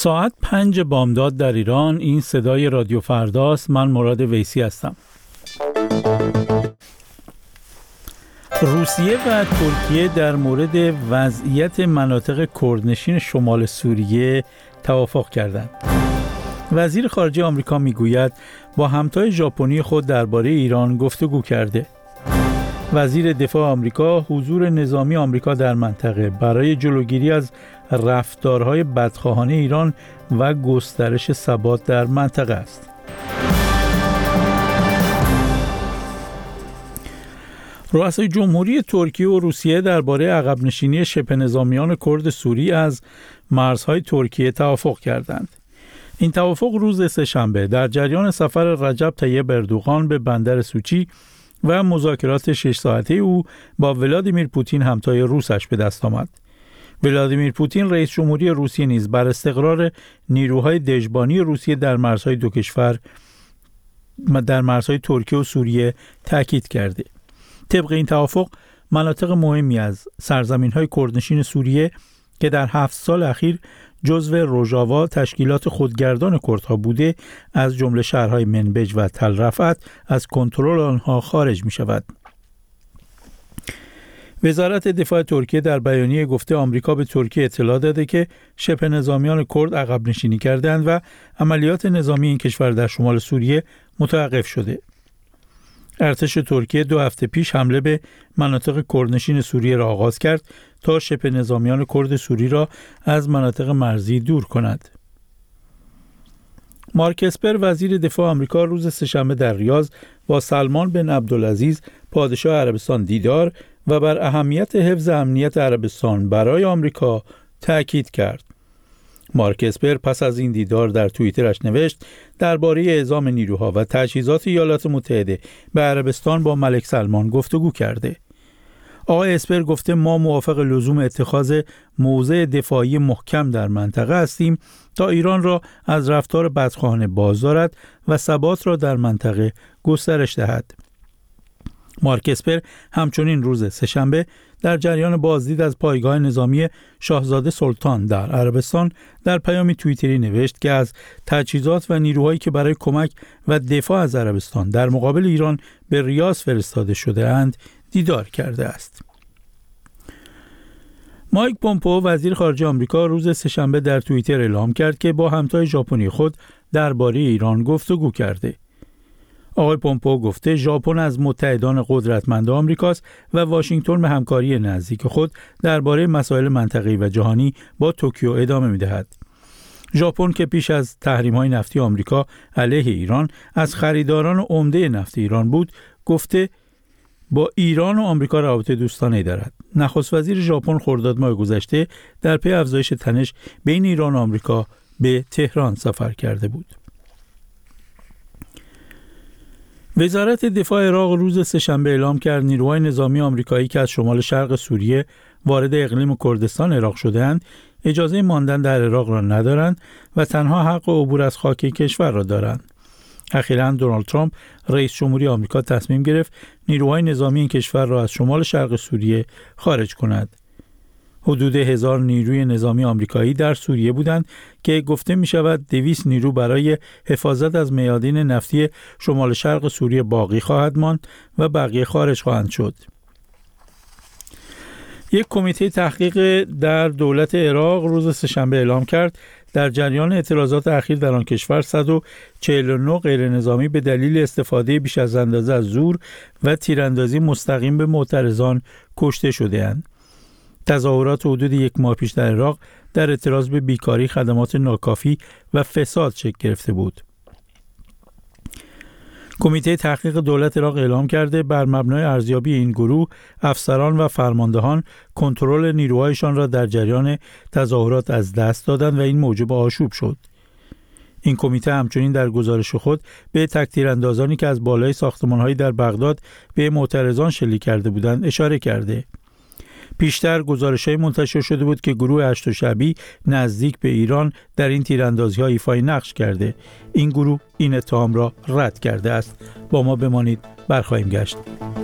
ساعت 5 بامداد در ایران. این صدای رادیو فرداست. من مراد ویسی هستم. روسیه و ترکیه در مورد وضعیت مناطق کردنشین شمال سوریه توافق کردند. وزیر خارجه آمریکا میگوید با همتای ژاپنی خود درباره ایران گفتگو کرده. وزیر دفاع آمریکا حضور نظامی آمریکا در منطقه برای جلوگیری از رفتارهای بدخواهانه ایران و گسترش ثبات در منطقه است. رؤسای جمهوری ترکیه و روسیه درباره عقب نشینی شبه نظامیان کرد سوری از مرزهای ترکیه توافق کردند. این توافق روز سه‌شنبه در جریان سفر رجب طیب اردوغان به بندر سوچی و مذاکرات 6 ساعته او با ولادیمیر پوتین همتای روسش به دست آمد. ولادیمیر پوتین رئیس جمهوری روسیه نیز بر استقرار نیروهای دژبانی روسیه در مرزهای دو کشور در مرزهای ترکیه و سوریه تاکید کرده. طبق این توافق مناطق مهمی از سرزمین‌های کردنشین سوریه که در 7 سال اخیر جزو روژاوا تشکیلات خودگردان کردها بوده، از جمله شهرهای منبج و تل رفعت، از کنترل آنها خارج می شود. وزارت دفاع ترکیه در بیانیه گفته آمریکا به ترکیه اطلاع داده که شبه نظامیان کرد عقب نشینی کردند و عملیات نظامی این کشور در شمال سوریه متوقف شده. ارتش ترکیه 2 هفته پیش حمله به مناطق کردنشین سوریه را آغاز کرد تا شبه نظامیان کرد سوری را از مناطق مرزی دور کند. مارک اسپر وزیر دفاع آمریکا روز سه‌شنبه در ریاض با سلمان بن عبدالعزیز پادشاه عربستان دیدار و بر اهمیت حفظ امنیت عربستان برای آمریکا تأکید کرد. مارک اسپر پس از این دیدار در توییترش نوشت درباره اعزام نیروها و تجهیزات ایالات متحده به عربستان با ملک سلمان گفتگو کرده. آقای اسپر گفته ما موافق لزوم اتخاذ موضع دفاعی محکم در منطقه هستیم تا ایران را از رفتار بدخواهانه باز دارد و ثبات را در منطقه گسترش دهد. مارک اسپر همچنین روز سه‌شنبه در جریان بازدید از پایگاه نظامی شاهزاده سلطان در عربستان در پیامی توییتری نوشت که از تجهیزات و نیروهایی که برای کمک و دفاع از عربستان در مقابل ایران به ریاض فرستاده شده اند دیدار کرده است. مایک پومپئو وزیر خارجه آمریکا روز سه‌شنبه در توییتر اعلام کرد که با همتای ژاپنی خود درباره ایران گفتگو کرده. آقای پومپئو گفته ژاپن از متحدان قدرتمند آمریکاست و واشنگتن به همکاری نزدیک خود درباره مسائل منطقه‌ای و جهانی با توکیو ادامه می‌دهد. ژاپن که پیش از تحریم‌های نفتی آمریکا علیه ایران از خریداران عمده نفت ایران بود، گفته با ایران و آمریکا روابط دوستانه‌ای دارد. نخست وزیر ژاپن خرداد ماه گذشته در پی افزایش تنش بین ایران و آمریکا به تهران سفر کرده بود. وزارت دفاع عراق روز سه‌شنبه اعلام کرد نیروهای نظامی آمریکایی که از شمال شرق سوریه وارد اقلیم کردستان عراق شده‌اند، اجازه ماندن در عراق را ندارند و تنها حق عبور از خاک کشور را دارند. اخیراً دونالد ترامپ رئیس جمهوری آمریکا تصمیم گرفت نیروهای نظامی این کشور را از شمال شرق سوریه خارج کند. حدود 1000 نیروی نظامی آمریکایی در سوریه بودند که گفته می شود 200 نیرو برای حفاظت از میادین نفتی شمال شرق سوریه باقی خواهد ماند و بقیه خارج خواهند شد. یک کمیته تحقیق در دولت عراق روز سه‌شنبه اعلام کرد در جریان اعتراضات اخیر در آن کشور 149 غیر نظامی به دلیل استفاده بیش از اندازه از زور و تیراندازی مستقیم به معترضان کشته شده‌اند. تظاهرات حدود 1 ماه پیش در عراق در اعتراض به بیکاری، خدمات ناکافی و فساد شکل گرفته بود. کمیته تحقیق دولت عراق اعلام کرده بر مبنای ارزیابی این گروه، افسران و فرماندهان کنترل نیروهایشان را در جریان تظاهرات از دست دادند و این موجب آشوب شد. این کمیته همچنین در گزارش خود به تک‌تیراندازانی که از بالای ساختمان‌هایی در بغداد به معترضان شلیک کرده بودند اشاره کرده. پیشتر گزارش‌های منتشر شده بود که گروه هشت شعبی نزدیک به ایران در این تیراندازی‌ها ایفای نقش کرده. این گروه این اتهام را رد کرده است. با ما بمانید، برخواهیم گشت.